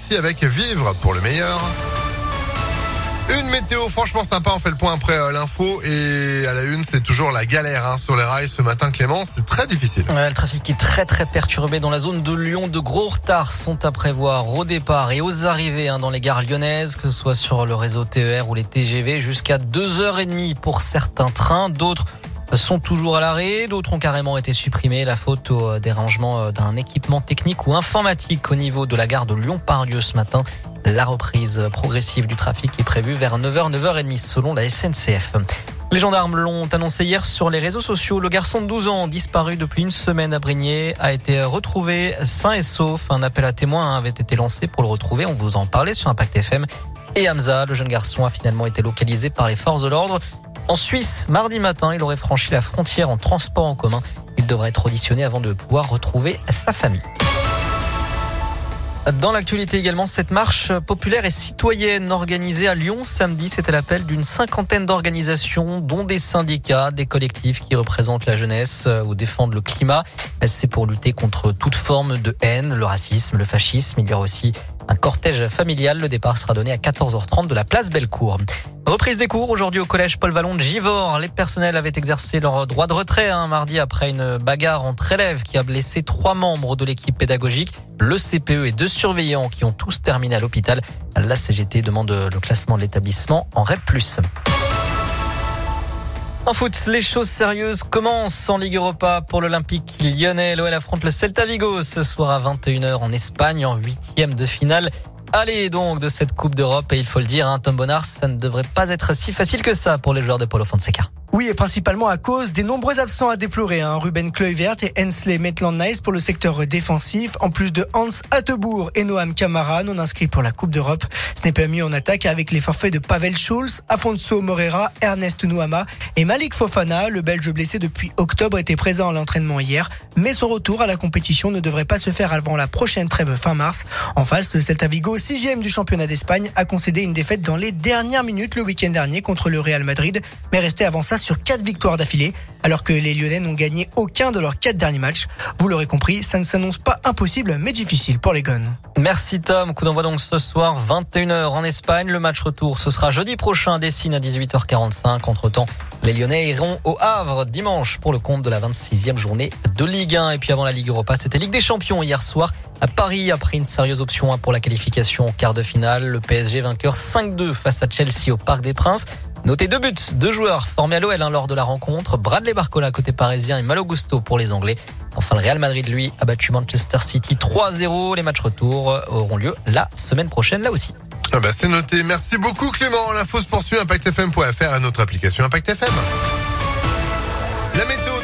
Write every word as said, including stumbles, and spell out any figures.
Merci avec Vivre pour le meilleur. Une météo franchement sympa, on fait le point après euh, l'info et à la une c'est toujours la galère hein, sur les rails ce matin Clément, c'est très difficile. Ouais, le trafic est très très perturbé dans la zone de Lyon, de gros retards sont à prévoir au départ et aux arrivées hein, dans les gares lyonnaises, que ce soit sur le réseau T E R ou les T G V, jusqu'à deux heures trente pour certains trains, d'autres sont toujours à l'arrêt, d'autres ont carrément été supprimés, la faute au dérangement d'un équipement technique ou informatique au niveau de la gare de Lyon-Pardieu ce matin. La reprise progressive du trafic est prévue vers neuf heures, neuf heures trente selon la S N C F. Les gendarmes l'ont annoncé hier sur les réseaux sociaux. Le garçon de douze ans, disparu depuis une semaine à Brignais, a été retrouvé sain et sauf. Un appel à témoins avait été lancé pour le retrouver. On vous en parlait sur Impact F M. Et Hamza, le jeune garçon, a finalement été localisé par les forces de l'ordre. En Suisse, mardi matin, il aurait franchi la frontière en transport en commun. Il devrait être auditionné avant de pouvoir retrouver sa famille. Dans l'actualité également, cette marche populaire et citoyenne organisée à Lyon samedi, c'était l'appel d'une cinquantaine d'organisations, dont des syndicats, des collectifs qui représentent la jeunesse ou défendent le climat. C'est pour lutter contre toute forme de haine, le racisme, le fascisme. Il y aura aussi un cortège familial. Le départ sera donné à quatorze heures trente de la place Bellecour. Reprise des cours aujourd'hui au collège Paul Vallon de Givors. Les personnels avaient exercé leur droit de retrait hein, mardi après une bagarre entre élèves qui a blessé trois membres de l'équipe pédagogique, le C P E et deux surveillants qui ont tous terminé à l'hôpital. La C G T demande le classement de l'établissement en R E P plus. En foot, les choses sérieuses commencent en Ligue Europa pour l'Olympique lyonnais. L'O L affronte le Celta Vigo ce soir à vingt et une heures en Espagne en huitième de finale. Allez donc de cette Coupe d'Europe et il faut le dire, hein, Tom Bonnard, ça ne devrait pas être si facile que ça pour les joueurs de Paulo Fonseca. Oui, et principalement à cause des nombreux absents à déplorer. Hein. Ruben Kluivert et Hensley Maitland-Niles pour le secteur défensif, en plus de Hans Hatteboer et Noam Camara, non inscrits pour la Coupe d'Europe. Ce n'est pas mis en attaque avec les forfaits de Pavel Schulz, Afonso Moreira, Ernest Nuama et Malik Fofana. Le Belge blessé depuis octobre était présent à l'entraînement hier, mais son retour à la compétition ne devrait pas se faire avant la prochaine trêve fin mars. En face, le Celta Vigo, sixième du championnat d'Espagne, a concédé une défaite dans les dernières minutes le week-end dernier contre le Real Madrid, mais resté avant ça sur quatre victoires d'affilée, alors que les Lyonnais n'ont gagné aucun de leurs quatre derniers matchs. Vous l'aurez compris, ça ne s'annonce pas impossible, mais difficile pour les Gones. Merci Tom. Coup d'envoi donc ce soir, vingt et une heures en Espagne. Le match retour, ce sera jeudi prochain à Dessine à dix-huit heures quarante-cinq. Entre-temps, les Lyonnais iront au Havre dimanche pour le compte de la vingt-sixième journée de Ligue un. Et puis avant la Ligue Europa, c'était Ligue des Champions hier soir. À Paris a pris une sérieuse option pour la qualification au quart de finale. Le P S G vainqueur cinq deux face à Chelsea au Parc des Princes. Notez deux buts, deux joueurs formés à l'O L hein, lors de la rencontre. Bradley Barcola côté parisien et Malo Gusto pour les Anglais. Enfin, le Real Madrid, lui, a battu Manchester City trois zéro. Les matchs retour auront lieu la semaine prochaine, là aussi. Ah bah c'est noté. Merci beaucoup Clément. L'info se poursuit, impact f m point f r et notre application Impact F M. La météo